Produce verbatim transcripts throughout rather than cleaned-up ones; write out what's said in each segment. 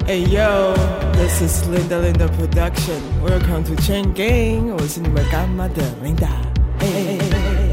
Hey yo, this is Linda Linda Production. Welcome to Chain Gang. 我是你们干妈的 Linda. Hey, hey, hey, hey.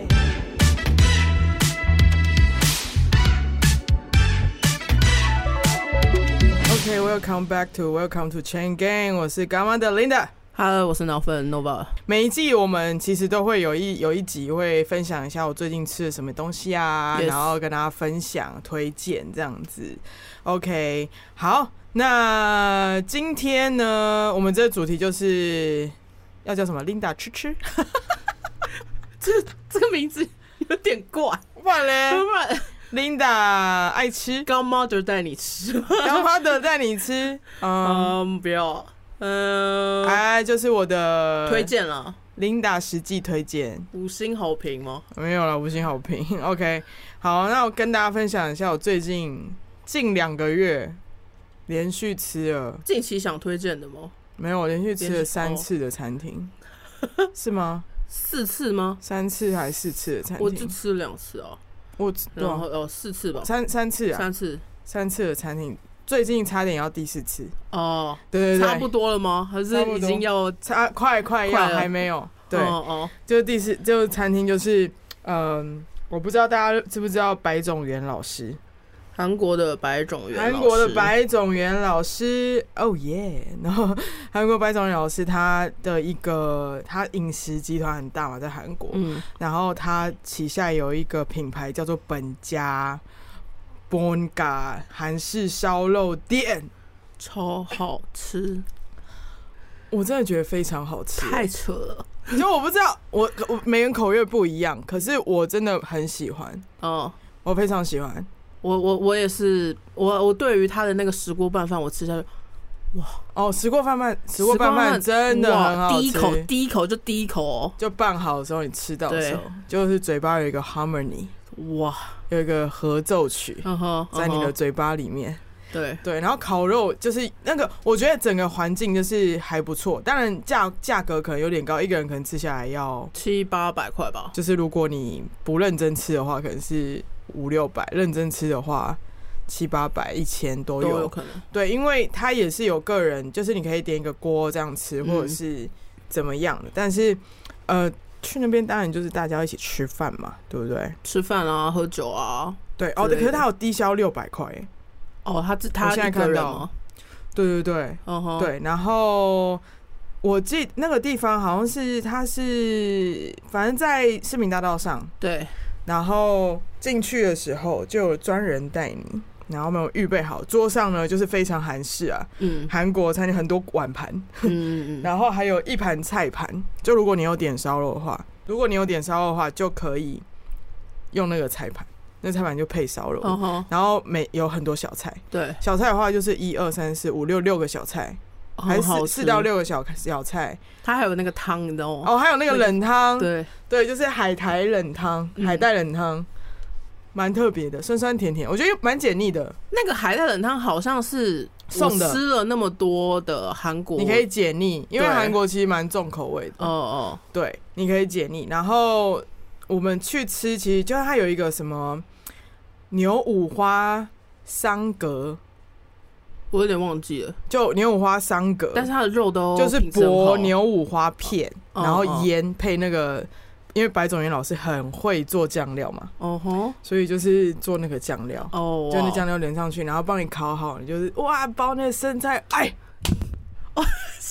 Okay, welcome back to Welcome to Chain Gang. 我是干妈的 Linda。Hello， 我是脑粉 Nova。 每一季我们其实都会有一有一集会分享一下我最近吃了什么东西啊， yes. 然后跟大家分享推荐这样子。OK， 好，那今天呢，我们这个主题就是要叫什么 ？Linda 吃吃。 这这个名字有点怪， 不然嘞？不然 Linda 爱吃， 干妈的带你吃， 干妈的带你吃。 嗯， um, 不要。嗯、呃， 哎，就是我的推荐了 ，Linda 实际推荐， 五星好评吗？ 没有了，五星好评。OK， 好，那我跟大家分享一下，我最近近两个月连续吃了， 近期想推荐的吗？ 没有，我连续吃了三次的餐厅，哦、是吗？ 四次吗？ 三次还是四次的餐厅？ 我就吃了两次啊， 我然后哦四次吧， 三三次啊， 三次， 三次的餐厅。最近差点要第四次哦， 对对对， 差不多了吗？还是已经要差快快要还没有？对， 哦哦， 就是第四，就是餐厅就是嗯，我不知道大家知不知道白种元老师， 韩国的白种元， 韩国的白种元老师，哦耶！然后韩国白种元老师他的一个他饮食集团很大嘛，在韩国，嗯，然后他旗下有一个品牌叫做本家。Bonga 韩式烧肉店超好吃， 我真的觉得非常好吃， 太扯了。 就我不知道，我我每人口味不一样，可是我真的很喜欢，哦，我非常喜欢。 我我我也是，我我对于他的那个石锅拌饭，我吃下去，哇哦，石锅拌饭，石锅拌饭真的很好吃， 第一口第一口就第一口哦， 就拌好的时候你吃到的时候，就是嘴巴有一个 harmony。哇，有一个合奏曲在你的嘴巴里面， uh-huh, uh-huh. 对对，然后烤肉就是那个，我觉得整个环境就是还不错，当然价价格可能有点高，一个人可能吃下来要七八百块吧。 就是如果你不认真吃的话，可能是五六百；认真吃的话，七八百、一千都有， 都有可能。 对，因为它也是有个人，就是你可以点一个锅这样吃，或者是怎么样的，嗯、但是呃。去那边当然就是大家一起吃饭嘛，对不对？ 吃饭啊，喝酒啊， 对哦。可是他有低消六百块， 哦，他他现在看到，对对对，嗯哼，对。然后我记那个地方好像是他是，反正在市民大道上， 对。 然后进去的时候就有专人带你。然后我们有预备好，桌上呢就是非常韩式啊，嗯，韩国餐厅很多碗盘，嗯嗯，然后还有一盘菜盘，就如果你有点烧肉的话，如果你有点烧肉的话，就可以用那个菜盘，那菜盘就配烧肉，哦，然后每有很多小菜， 对， 小菜的话就是一二三四五六六个小菜，还是四到六个小小菜， 它还有那个汤，你知道吗？ 哦，还有那个冷汤， 那个，对对，就是海苔冷汤，海带冷汤。蛮特别的，酸酸甜甜，我觉得蛮解腻的。 那个海带冷汤好像是送的，吃了那么多的韩国， 你可以解腻，因为韩国其实蛮重口味的。哦哦，对，你可以解腻。然后我们去吃，其实就是它有一个什么牛五花桑格， 我有点忘记了， 就牛五花桑格， 但是它的肉都就是薄牛五花片，哦、然后腌配那个。因为白种元老师很会做酱料嘛，哦吼，所以就是做那个酱料，哦，就那酱料连上去，然后帮你烤好，你就是哇，包那个生菜，哎，哦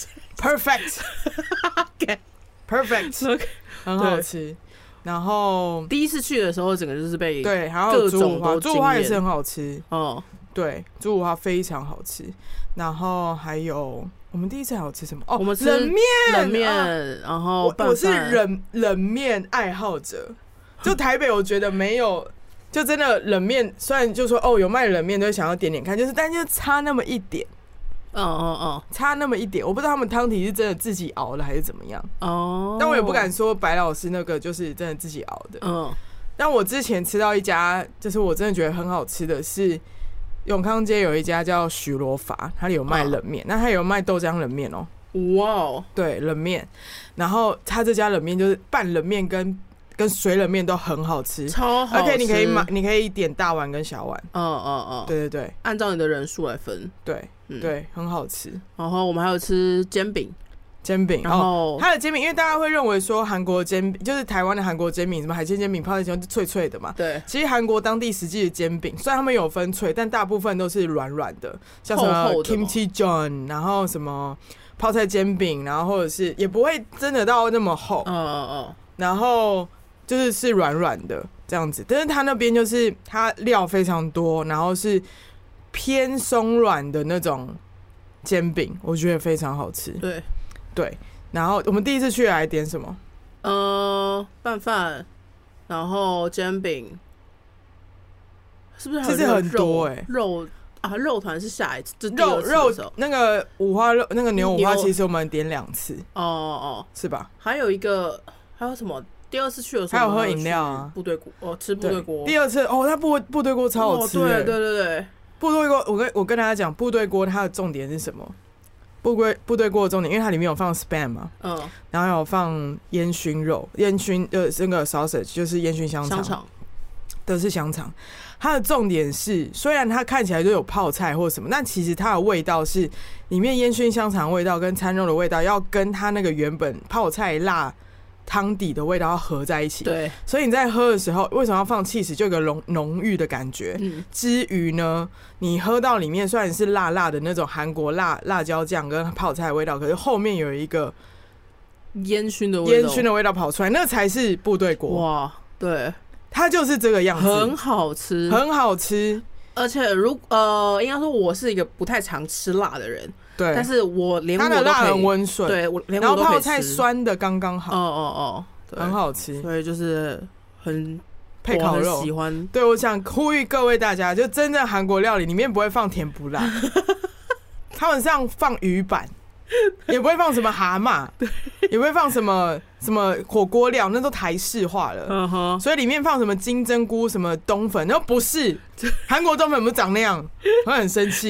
，perfect，perfect， 很好吃。然后第一次去的时候，整个就是被对，还有猪五花，猪五花也是很好吃，哦，对，猪五花非常好吃。然后还有。我们第一次还有吃什么？哦， 我们吃冷面， 冷面，啊、然后我, 我是冷冷面爱好者。就台北，我觉得没有，就真的冷面，虽然就说哦有卖冷面，都想要点点看，就是但就差那么一点。嗯嗯嗯，差那么一点，我不知道他们汤底是真的自己熬的还是怎么样。哦，但我也不敢说白老师那个就是真的自己熬的。嗯，但我之前吃到一家，就是我真的觉得很好吃的是。永康街有一家叫许罗法，它里有卖冷面，那它有卖豆浆冷面哦。哇哦，对，冷面。然后它这家冷面就是拌冷面跟跟水冷面都很好吃， 超好吃。 而且你可以买，你可以点大碗跟小碗。 嗯嗯嗯， 对对对， 按照你的人数来分。 对、嗯、对，很好吃。 然后我们还有吃煎饼。 煎饼， 然后、 哦、它的煎饼，因为大家会认为说韩国煎饼就是台湾的韩国煎饼，什么海鲜煎饼、泡菜煎饼脆脆的嘛。 对， 其实韩国当地实际的煎饼，虽然他们有分脆，但大部分都是软软的，像什么 kimchi john， 然后什么泡菜煎饼，然后或者是也不会真的到那么厚， 嗯嗯嗯， 然后就是是软软的这样子。但是他那边就是它料非常多，然后是偏松软的那种煎饼，我觉得非常好吃。 对。 对，然后我们第一次去来点什么？ 呃，拌饭，然后煎饼，是不是还有其实很多哎、欸？ 肉啊，肉团是下一次，就肉肉那个五花肉，那个牛五花，其实我们点两次。哦哦， 是吧？ 还有一个，还有什么？第二次去的时候还有喝饮料啊， 部队锅，哦，吃部队锅。 第二次哦，它部部队锅超好吃、欸哦，对对对对， 部队锅，我跟我跟大家讲，部队锅它的重点是什么？部队部队锅的重点，因为它里面有放 spam 嘛，嗯，然后有放烟熏肉，烟熏呃那个 sausage 就是烟熏香肠，香肠都是香肠。它的重点是，虽然它看起来就有泡菜或什么，但其实它的味道是里面烟熏香肠味道跟餐肉的味道要跟它那个原本泡菜辣汤底的味道要合在一起。 对， 所以你在喝的时候，为什么要放起司？就有个浓浓郁的感觉。嗯，之余呢，你喝到里面虽然是辣辣的那种韩国辣辣椒酱跟泡菜的味道，可是后面有一个烟熏的味道， 烟熏的味道跑出来，那才是部队锅。 哇，对， 它就是这个样子， 很好吃， 很好吃。 而且如呃，应该说我是一个不太常吃辣的人。对，但是我连我都可以，它的辣很温顺， 对， 我连我都可以吃， 然后泡菜酸的刚刚好， 哦哦哦， 很好吃， 所以就是很配烤肉， 喜欢。 对，我想呼吁各位大家，就真正韩国料理里面不会放甜不辣，他们上放鱼板，也不会放什么蛤蟆，也不会放什么什么火锅料，那都台式化了。嗯哼，所以里面放什么金针菇、什么冬粉，那不是韩国冬粉，不是长那样，我很生气。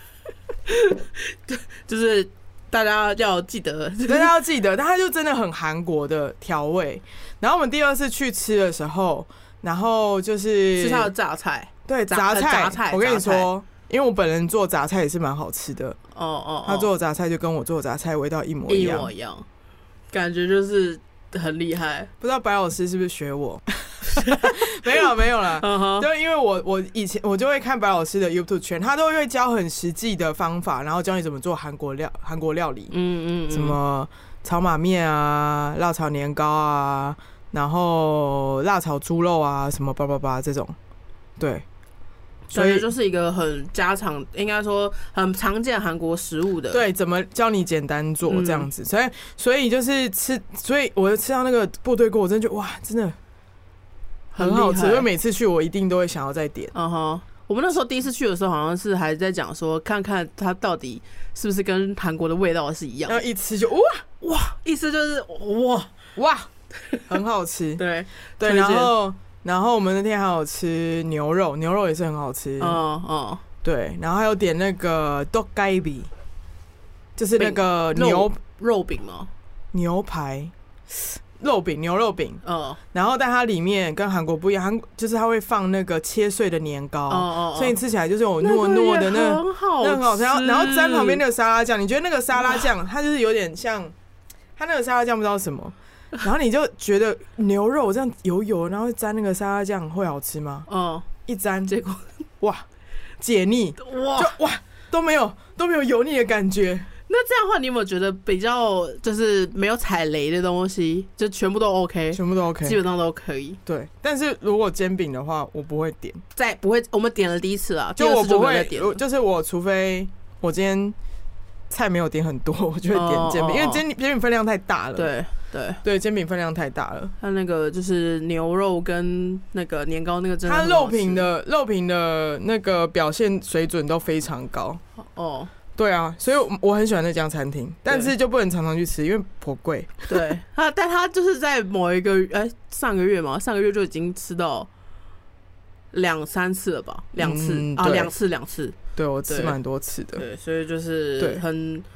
就是大家要记得， 大家要记得，但它就真的很韩国的调味。然后我们第二次去吃的时候，然后就是吃它的榨菜， 对榨菜，榨菜。我跟你说，因为我本人做榨菜也是蛮好吃的。哦哦，他做的榨菜就跟我做的榨菜味道一模一样， 一模一样，感觉就是很厉害。 不知道白老师是不是学我？没有没有啦， uh-huh. 就因为我我以前我就会看白老师的 YouTube 圈，他都会教很实际的方法，然后教你怎么做韩国料韩国料理，嗯嗯，什么炒马面啊、辣炒年糕啊，然后辣炒猪肉啊，什么叭叭叭这种，对， 所以就是一个很家常，应该说很常见韩国食物的， 对，怎么教你简单做这样子，嗯、所以所以就是吃，所以我吃到那个部队锅，我真的觉得哇，真的。很好吃，因为每次去我一定都会想要再点。 嗯哼，我们那时候第一次去的时候，好像是还在讲说，看看它到底是不是跟韩国的味道是一样。 然后一吃就哇哇，意思就是哇哇，很好吃。 对对，然后然后我们那天还有吃牛肉，牛肉也是很好吃。嗯嗯，对，然后还有点那个떡갈비，就是那个牛肉饼吗？ 牛排。肉饼，牛肉饼，嗯，然后但它里面跟韩国不一样，韩就是它会放那个切碎的年糕，哦哦，所以你吃起来就是有糯糯的那， 很好吃， 那很好吃。然后然后沾旁边那个沙拉酱，你觉得那个沙拉酱它就是有点像，它那个沙拉酱不知道什么，然后你就觉得牛肉这样油油，然后沾那个沙拉酱会好吃吗？嗯，一沾结果哇解腻，哇就哇都没有都没有油腻的感觉。 那这样的话，你有没有觉得比较就是没有踩雷的东西，就全部都 OK， 全部都 OK， 基本上都可以。 对，但是如果煎饼的话，我不会点， 再不会，我们点了第一次啊， 就我不会点， 就是我除非我今天菜没有点很多，我就会点煎饼，哦哦哦因为煎煎饼分量太大了。 对对对，煎饼分量太大了。 它那个就是牛肉跟那个年糕那个真的很好吃， 它肉品的肉品的那个表现水准都非常高。哦。对啊，所以我很喜欢那家餐厅，但是就不能常常去吃，因为颇贵。 对，他但他就是在某一个哎、欸、上个月嘛，上个月就已经吃到两三次了吧，两次、嗯、啊，两次两次。 对我吃蛮多次的， 对，所以就是很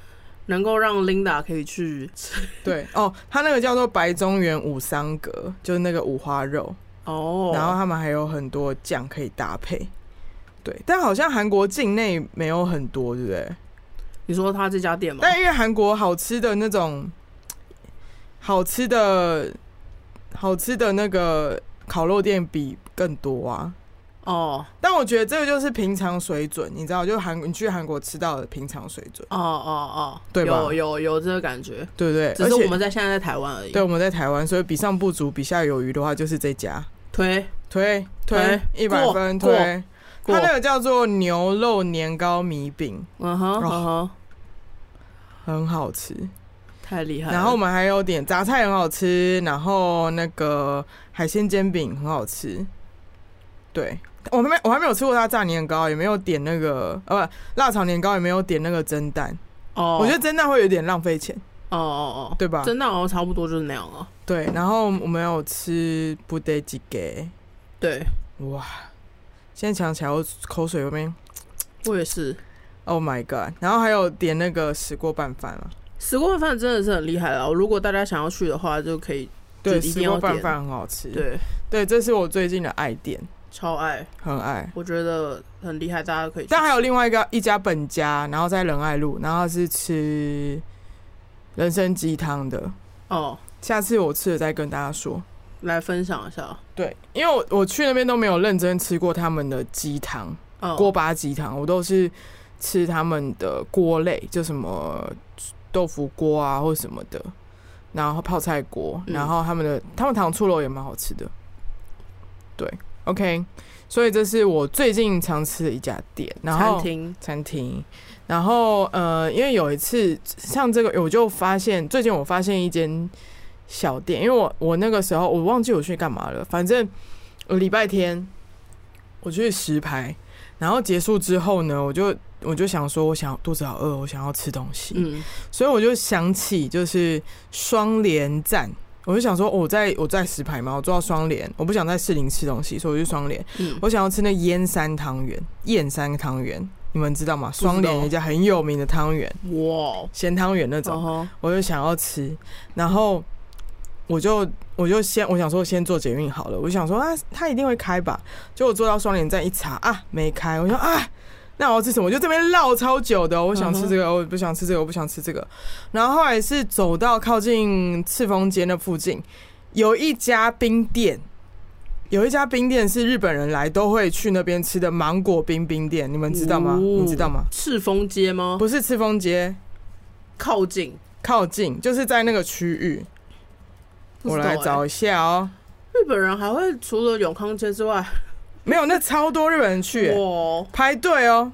能够让 Linda 可以去吃。 对哦，它那个叫做白中原五桑格，就是那个五花肉哦，然后他们还有很多酱可以搭配。对，但好像韩国境内没有很多，对不对？ 你说他这家店吗？ 但因为韩国好吃的那种，好吃的、好吃的那个烤肉店比更多啊。哦，但我觉得这个就是平常水准，你知道，就韩你去韩国吃到的平常水准。 哦哦哦， 对吧？ 有有有这个感觉， 对不对？ 只是我们在现在在台湾而已。 对，我们在台湾，所以比上不足，比下有余的话，就是这家推推推一百分推。它那个叫做牛肉年糕米饼，嗯哼，嗯哼，很好吃， 太厉害了。 然后我们还有点杂菜很好吃，然后那个海鲜煎饼很好吃。对，我还没我还没有吃过它炸年糕，也没有点那个呃不辣炒年糕，也没有点那个蒸蛋。哦，我觉得蒸蛋会有点浪费钱。哦哦哦，对吧？ 蒸蛋好像差不多就是那样啊。 对，然后我们有吃布袋鸡给， 对， 哇。现在想起来，我口水有没有？ 我也是。 Oh my god！ 然后还有点那个石锅拌饭啊， 石锅拌饭真的是很厉害了。如果大家想要去的话，就可以。 对，石锅拌饭很好吃。 对对，这是我最近的爱店， 超爱， 很爱。 我觉得很厉害，大家可以去。 但还有另外一个一家本家，然后在仁爱路，然后是吃人参鸡汤的。哦，下次我吃了再跟大家说。 来分享一下， 对，因为 我, 我去那边都没有认真吃过他们的鸡汤，锅巴鸡汤，我都是吃他们的锅类，就什么豆腐锅啊或什么的，然后泡菜锅，然后他们的他们糖醋肉也蛮好吃的。对 ，OK， 所以这是我最近常吃的一家店，然后餐厅餐厅，然后呃，因为有一次像这个，我就发现最近我发现一间。小店，因为我我那个时候我忘记我去干嘛了，反正我礼拜天我去石牌，然后结束之后呢，我就我就想说，我想肚子好饿，我想要吃东西，嗯，所以我就想起就是双连站，我就想说，我在我在石牌嘛，我坐到双连，我不想在士林吃东西，所以我就双连，嗯，我想要吃那燕山汤圆，燕山汤圆。你们知道吗？双连一家很有名的汤圆，哇，咸汤圆那种， uh-huh. 我就想要吃，然后。我就我就先我想说先坐捷运好了，我就想说啊，他一定会开吧。结果坐到双连站一查啊，没开。我说啊，那我要吃什么？我就这边绕超久的，我想吃这个，我不想吃这个，我不想吃这个。然后后来是走到靠近赤峰街那附近，有一家冰店，有一家冰店是日本人来都会去那边吃的芒果冰冰店，你们知道吗？哦、你知道吗？ 赤峰街吗？ 不是赤峰街， 靠近靠近，就是在那个区域。我来找一下哦、 喔。日本人还会除了永康街之外， 没有，那超多日本人去、欸，排队哦。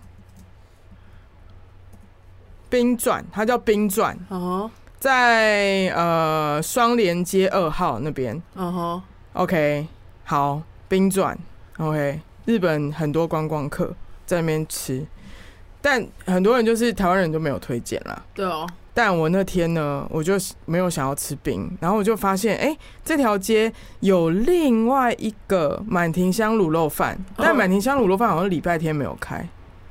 冰钻，它叫冰钻， uh-huh. 在呃双连街二号那边。嗯哼 ，OK， 好，冰钻 ，OK， 日本很多观光客在那边吃，但很多人就是台湾人都没有推荐啦。 对哦。 但我那天呢，我就没有想要吃冰，然后我就发现，哎、欸，这条街有另外一个满庭香卤肉饭，但满庭香卤肉饭好像礼拜天没有开，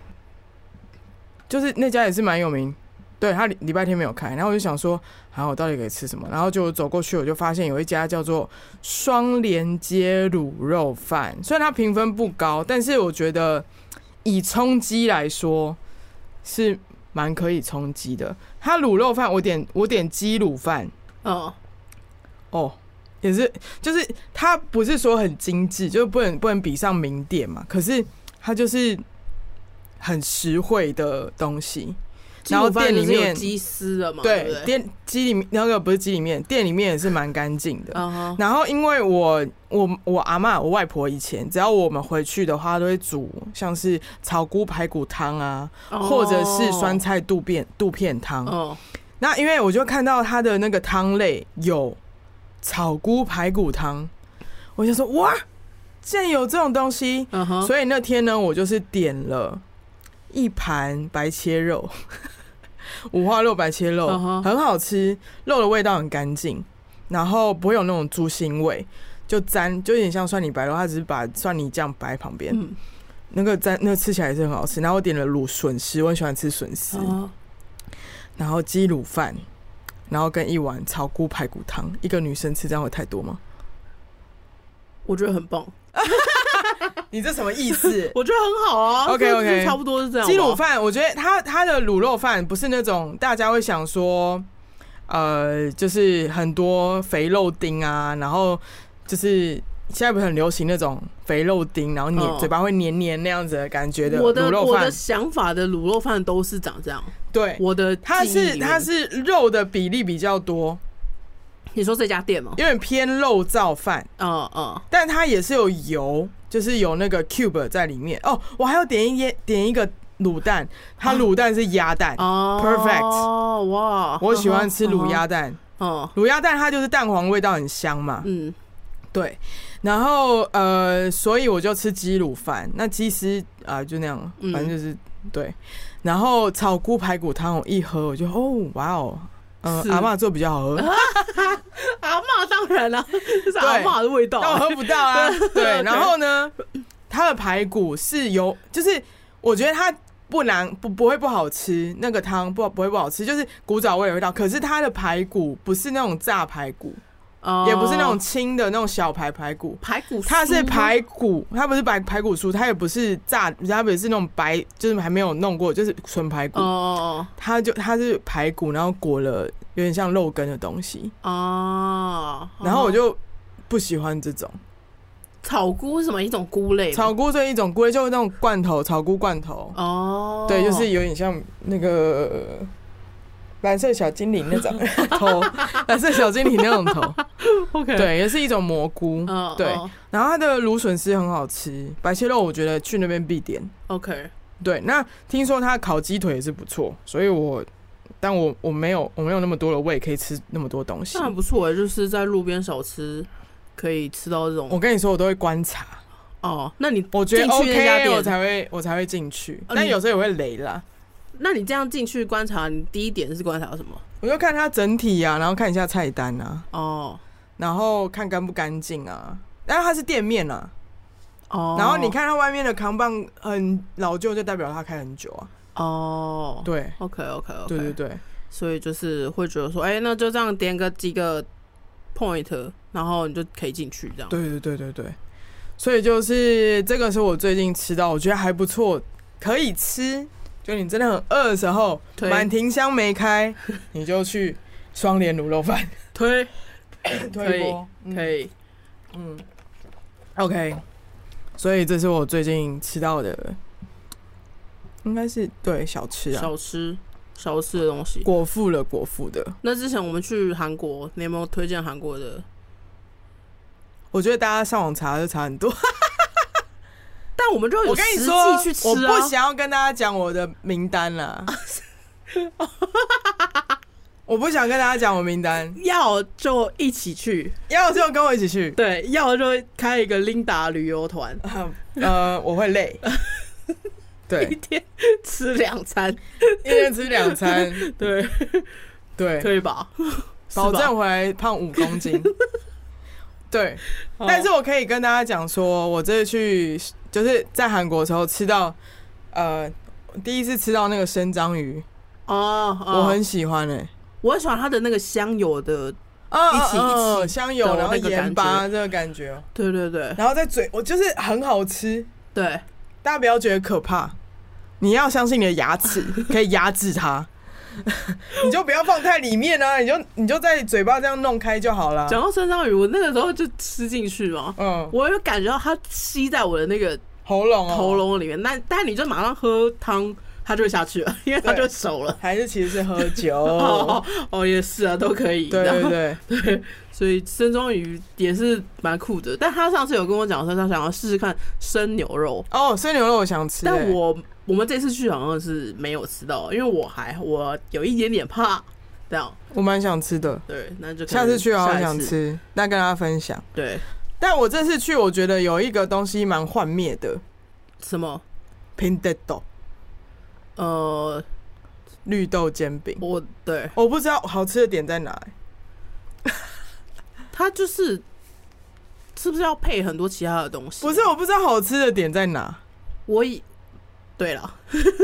就是那家也是蛮有名，对，他礼拜天没有开，然后我就想说，好，我到底可以吃什么？然后就走过去，我就发现有一家叫做双连街卤肉饭，虽然它评分不高，但是我觉得以冲击来说是蛮可以冲击的。它卤肉饭我点我点鸡卤饭，哦哦，也是，就是它不是说很精致，就是不能不能比上名店嘛，可是它就是很实惠的东西。然后店里面鸡丝的嘛， 对，店鸡里面那个不是鸡里面，店里面也是蛮干净的。Uh-huh. 然后因为我我我阿嬷我外婆以前只要我们回去的话，都会煮像是草菇排骨汤啊， oh. 或者是酸菜肚片肚片汤。Oh. 那因为我就看到它的那个汤类有草菇排骨汤，我就说哇，竟然有这种东西！ Uh-huh. 所以那天呢，我就是点了一盘白切肉。五花肉白切肉、uh-huh. 很好吃，肉的味道很干净，然后不会有那种猪腥味，就沾就有点像蒜泥白肉，它只是把蒜泥酱摆在旁边、嗯，那个沾那个吃起来也是很好吃。然后我点了卤笋丝，我很喜欢吃笋丝， uh-huh. 然后鸡卤饭，然后跟一碗草菇排骨汤。一个女生吃这样会太多吗？ 我觉得很棒。 你这什么意思？ 我觉得很好啊。 OK OK， 差不多是这样。 鸡卤饭，我觉得它它的卤肉饭不是那种大家会想说，呃，就是很多肥肉丁啊，然后就是现在不是很流行那种肥肉丁，然后黏、嗯、嘴巴会黏黏那样子的感觉的卤肉饭。 我的想法的卤肉饭都是长这样。 对， 我的它是它是肉的比例比较多。 你说这家店吗？ 有点偏肉燥饭， 嗯嗯， 但它也是有油，就是有那个 cube 在里面。哦，我还要点一点一个卤蛋，它卤蛋是鸭蛋、哦、，perfect。哦哇，我喜欢吃卤鸭蛋。哦，卤鸭蛋它就是蛋黄味道很香嘛。嗯，对。然后呃，所以我就吃鸡卤饭。那其实啊、呃，就那样，反正就是、嗯、对。然后草菇排骨汤，我一喝我就哦，哇哦。嗯，阿嬷做比较好喝。 阿嬷当然啦，这是阿嬷的味道， 但我喝不到啊。对，然后呢，它的排骨是有，就是我觉得它不难，不不会不好吃，那个汤不不会不好吃，就是古早味的味道。可是它的排骨不是那种炸排骨。Oh, 也不是那种轻的那种小排排骨， 排骨它是排骨，它不是白排骨酥，它也不是炸，它不是那种白，就是还没有弄过，就是纯排骨。哦、oh. 它就它是排骨，然后裹了有点像肉羹的东西。哦、oh. 然后我就不喜欢这种。 草菇是什么一种菇类？ 草菇是一种菇类，就是那种罐头，草菇罐头。哦、oh. 对，就是有点像那个。蓝色小精灵那种头，蓝色小精灵那种头 ，OK， 对，也是一种蘑菇， oh, 对。Oh. 然后它的芦笋丝很好吃，白切肉我觉得去那边必点 ，OK。 对，那听说它烤鸡腿也是不错，所以我，但我我没有我没有那么多的胃可以吃那么多东西。 那很不错哎、欸，就是在路边小吃可以吃到这种。 我跟你说，我都会观察。 哦，那你我觉得 OK， 我才会我才会进去，但有时候也会雷啦。 那你这样进去观察，你第一点是观察什么？ 我就看它整体啊，然后看一下菜单啊，哦，然后看干不干净啊。但是它是店面啊，哦，然后你看它外面的扛棒很老旧，就代表它开很久啊。哦，对 ，OK OK OK， 对对对， 所以就是会觉得说，哎、欸，那就这样点个几个 point， 然后你就可以进去这样。 对对对对对，所以就是这个是我最近吃到，我觉得还不错，可以吃。就你真的很饿的时候，满庭香没开，你就去双连卤肉饭推推波，可以， 嗯 ，OK。所以这是我最近吃到的，应该是对小吃啊， 小吃小吃的东西， 果腹了果腹的。 那之前我们去韩国，你有没有推荐韩国的？ 我觉得大家上网查就查很多。 但我们就有实际去吃啊！ 我不想要跟大家讲我的名单啦，我不想跟大家讲我名单， 要就一起去， 要就跟我一起去， 对，要就开一个 Linda 旅游团， 呃，我会累，对， 一天吃两餐， 一天吃两餐， 对对， 可以吧？ 保证回来胖五公斤。对，但是我可以跟大家讲说，我这次去就是在韩国的时候吃到，呃，第一次吃到那个生章鱼哦，我很喜欢哎、欸， 我很喜欢它的那个香油的， 哦、 一起一起香油，然后盐巴这个感觉， 对对对， 然后在嘴，我就是很好吃， 对， 大家不要觉得可怕，你要相信你的牙齿可以压制它。你就不要放太里面啊，你就你就在嘴巴这样弄开就好了。 讲到生章鱼，我那个时候就吃进去嘛，嗯，我有感觉到它吸在我的那个喉咙喉咙里面，但但你就马上喝汤，它就会下去了，因为它就熟了。 还是其实是喝酒哦, 哦，也是啊，都可以。 对对对对，所以生章鱼也是蛮酷的。但他上次有跟我讲说，他想要试试看生牛肉。 哦，生牛肉我想吃、欸， 但我。我们这次去好像是没有吃到，因为我还我有一点点怕，这样。 我蛮想吃的， 对，那就下次去好想吃，那跟大家分享。 对， 但我这次去，我觉得有一个东西蛮幻灭的， 什么？ 拼豆豆，呃，绿豆煎饼。 我对， 我不知道好吃的点在哪、欸。 它就是是不是要配很多其他的东西？ 不是，我不知道好吃的点在哪。 我以对了，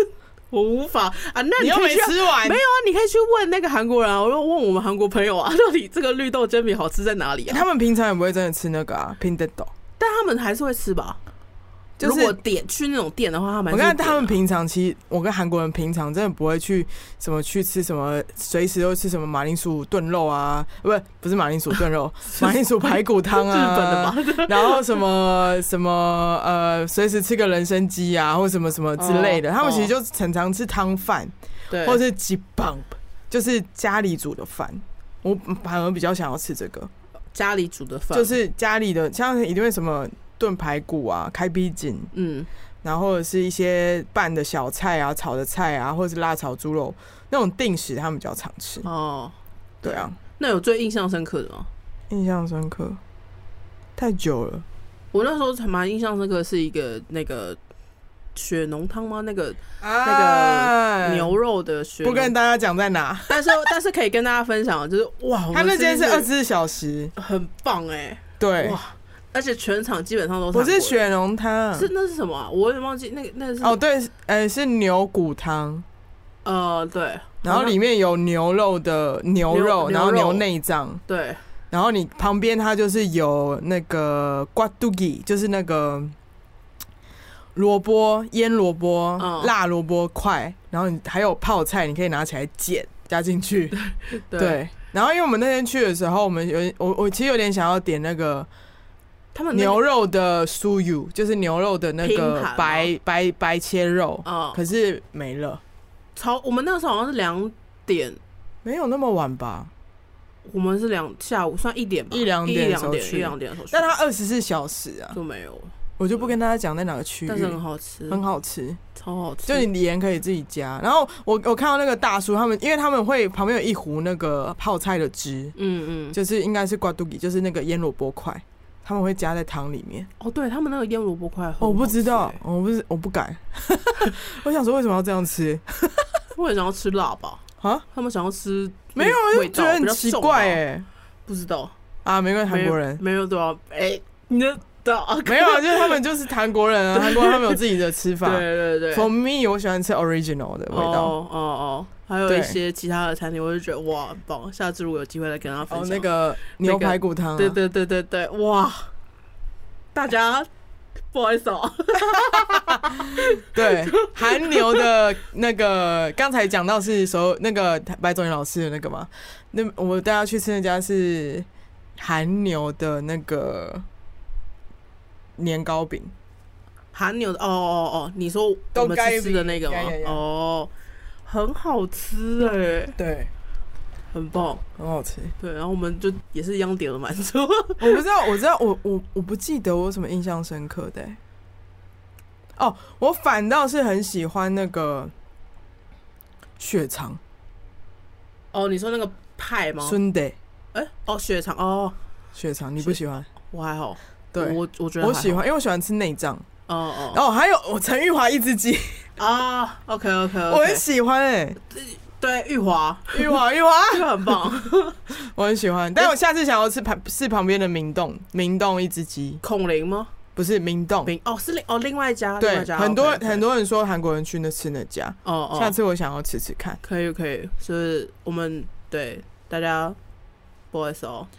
我无法啊！那你又没吃完， 没有啊？你可以去问那个韩国人啊，我就问我们韩国朋友啊，到底这个绿豆煎饼好吃在哪里啊？ 他们平常也不会真的吃那个啊，拼得豆， 但他们还是会吃吧。就是、如果点去那种店的话，他们我看他们平常其实我跟韩国人平常真的不会去什么去吃什么，随时都吃什么马铃薯炖肉啊，不是不是马铃薯炖肉，马铃薯排骨汤啊， 日本的吧？ 然后什么什么呃，随时吃个人参鸡啊，或什么什么之类的，哦、他们其实就常常吃汤饭，对，或者是鸡棒，就是家里煮的饭。我反而比较想要吃这个家里煮的饭， 就是家里的，像一定会什么。炖排骨啊，开逼筋，嗯，然后或者是一些拌的小菜啊，炒的菜啊，或者是辣炒猪肉那种定食，他们比较常吃。哦，对啊， 那有最印象深刻的吗？ 印象深刻，太久了。 我那时候还蛮印象深刻，是一个那个血浓汤吗？那个、啊、那个牛肉的血浓， 不跟大家讲在哪， 但是但是可以跟大家分享，就是哇， 他那间是二十四小时， 很棒哎、欸， 对哇。而且全场基本上都是不是血浓汤， 是那是什么、啊？我有点忘记那个那个是哦，对，呃，是牛骨汤， 呃，对， 然后里面有牛肉的牛肉，然后牛内脏， 对， 然后你旁边它就是有那个瓜杜吉，就是那个萝卜腌萝卜、嗯、辣萝卜块，然后你还有泡菜，你可以拿起来剪加进去，对，对。然后因为我们那天去的时候，我们有我我其实有点想要点那个。 他们牛肉的酥油就是牛肉的那个白白白切肉，哦、可是没了。 超我们那时候好像是两点， 没有那么晚吧？ 我们是两下午算一点吧， 一两点的时候去， 一两点的时候去。 但它二十四小时啊， 就没有。 我就不跟大家讲在哪个区域， 但是很好吃， 很好吃， 超好吃。 就你盐可以自己加。然后我我看到那个大叔他们，因为他们会旁边有一壶那个泡菜的汁，嗯嗯，就是应该是瓜杜吉，就是那个腌萝卜块。他们会加在汤里面哦，对他们那个腌萝卜块， 我不知道，我不是我不敢。我想说为什么要这样吃？ 我也想要吃辣吧？啊，他们想要吃没有，我就觉得很奇怪哎、欸， 不知道啊，没关系，韩国人没有多少哎，你的没有，就是他们就是韩国人啊，韩国人他们有自己的吃法。 对对对 ，For me， 我喜欢吃 original 的味道。 哦哦哦。还有一些其他的餐厅，我就觉得哇，很棒！下次如果有机会来跟他分享。 哦，那个牛排骨汤、啊， 对对对对对，哇！大家不好意思哦。 对，韩牛的那个刚才讲到是说那个白种元老师的那个嘛，那我带他去吃那家是韩牛的那个年糕饼。 韩牛的哦哦哦，你说我们去吃的那个吗？哦。很好吃哎、欸， 对， 很棒， 很好吃。 对，然后我们就也是一样点了蛮多。 我不知道，我知道，我我我不记得我有什么印象深刻的、欸。哦，我反倒是很喜欢那个血肠。 哦，你说那个派吗？ 순대。 哎、欸，哦，血肠哦， 血肠你不喜欢？ 我还好。 对， 我我觉得我喜欢，因为我喜欢吃内脏。 哦哦， 然后还有我陈玉华一只鸡啊 ，OK OK， 我很喜欢哎、欸， 对，玉华， 玉华，玉华， 玉华很棒， 我很喜欢。但我下次想要吃旁是旁边的明洞，明洞一只鸡， 孔林吗？ 不是明洞， 明哦是另哦另外一家， 对， 家很多 okay, okay. 很多人说韩国人去那吃那家， 哦哦， 下次我想要吃吃看， 可以可以，就是我们对大家不好意思哦。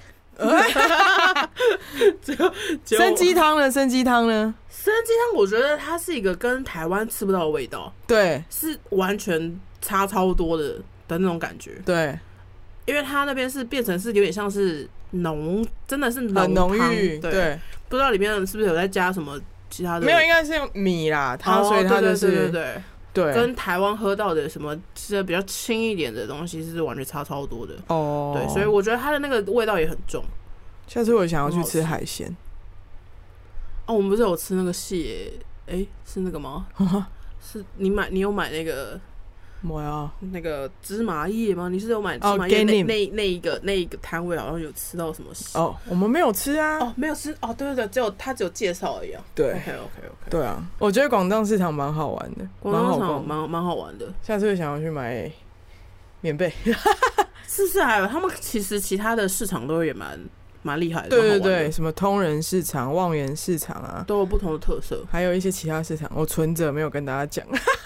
生鸡汤呢？生鸡汤呢？ 生鸡汤，我觉得它是一个跟台湾吃不到的味道， 对， 是完全差超多的的那种感觉。 对， 因为它那边是变成是有点像是浓，真的是很浓郁。 对， 对， 不知道里面是不是有在加什么其他的？ 没有，应该是用米啦，它、哦、所以它就是对对对对。 对， 跟台湾喝到的什么吃的比较轻一点的东西是完全差超多的哦。对，所以我觉得它的那个味道也很重。 下次我想要去吃海鲜。 哦，我们不是有吃那个蟹？哎、欸，是那个吗？是你买，你有买那个？ 没有。 那个芝麻叶吗？你是有买芝麻叶？那那那一个那一个摊位好像有吃到什么蟹？ 哦，我们没有吃啊。 哦，没有吃。哦，对对对，只有他只有介绍而已啊。 对 ，OK OK OK。 对啊，我觉得广藏市场蛮好玩的， 广藏市场蛮蛮好玩的。 下次会想要去买棉被。 是不是还有他们其实其他的市场都也蛮蛮厉害的。 对对对，什么通人市场、望源市场啊， 都有不同的特色。 还有一些其他市场，我存着没有跟大家讲。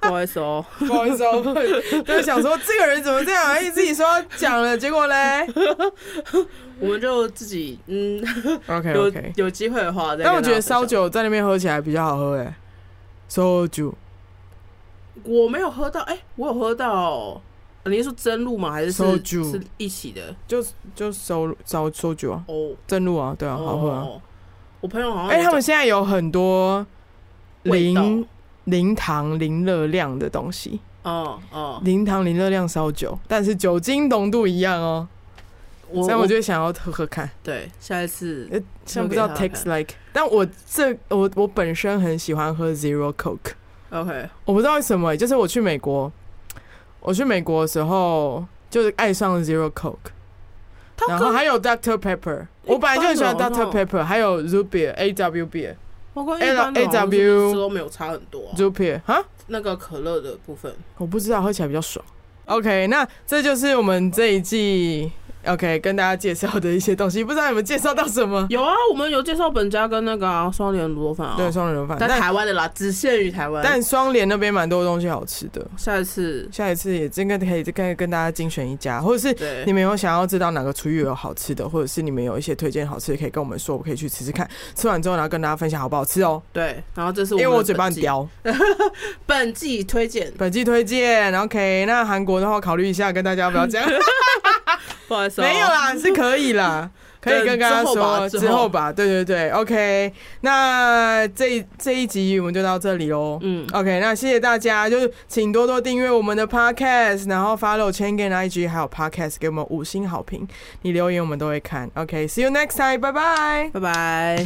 不好意思哦， 不好意思哦，就是想说这个人怎么这样，哎，自己说讲了，结果嘞， 我们就自己嗯 ，OK OK， 有有机会的话再。 但我觉得烧酒在那边喝起来比较好喝哎，烧酒， 我没有喝到，哎、欸，我有喝到，你是说蒸露吗？还是是是一起的？ 就就烧烧烧酒啊， 哦， 蒸露啊，对啊，好喝啊。 哦、我朋友好像， 哎、欸，他们现在有很多零零糖零热量的东西， 哦哦， 零糖零热量烧酒，但是酒精浓度一样哦。所以我就想要喝喝看。 对，下一次。 呃，像不知道 takes like， 但我这我我本身很喜欢喝 Zero Coke。OK， 我不知道为什么，就是我去美国，我去美国的时候就是爱上 Zero Coke， 然后还有 Doctor Pepper， 我本来就很喜欢 Doctor Pepper， 还有 Root Beer、A W Beer。 我跟一般的 A W 都没有差很多、啊。 Root Beer 哈， 那个可乐的部分， 我不知道，喝起来比较爽。OK， 那这就是我们这一季。OK， 跟大家介绍的一些东西，不知道有没有介绍到什么？ 有啊，我们有介绍本家跟那个双、啊、联卤肉饭啊。 对，双联卤肉饭， 在台湾的啦，只限于台湾。 但双联那边蛮多东西好吃的。 下一次， 下一次也应该可以跟跟大家精选一家，或者是你们有想要知道哪个厨余有好吃的，或者是你们有一些推荐好吃的，可以跟我们说，我可以去吃吃看。吃完之后，然后跟大家分享好不好吃哦。 对，然后这是我们因为我嘴巴很刁， 本季推荐， 本季推荐。OK， 那韩国的话考虑一下，跟大家要不要这样？ 不好意思、哦， 没有啦，是可以啦，可以跟大家说之后吧，对对对 ，OK， 那这这一集我们就到这里喽，嗯 ，OK， 那谢谢大家，就是请多多订阅我们的 Podcast， 然后 follow Chengen I G 还有 Podcast 给我们五星好评，你留言我们都会看 ，OK，See you next time， 拜拜， 拜拜。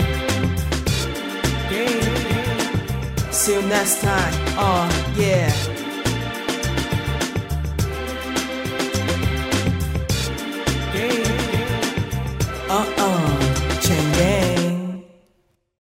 See you next time. Oh, yeah.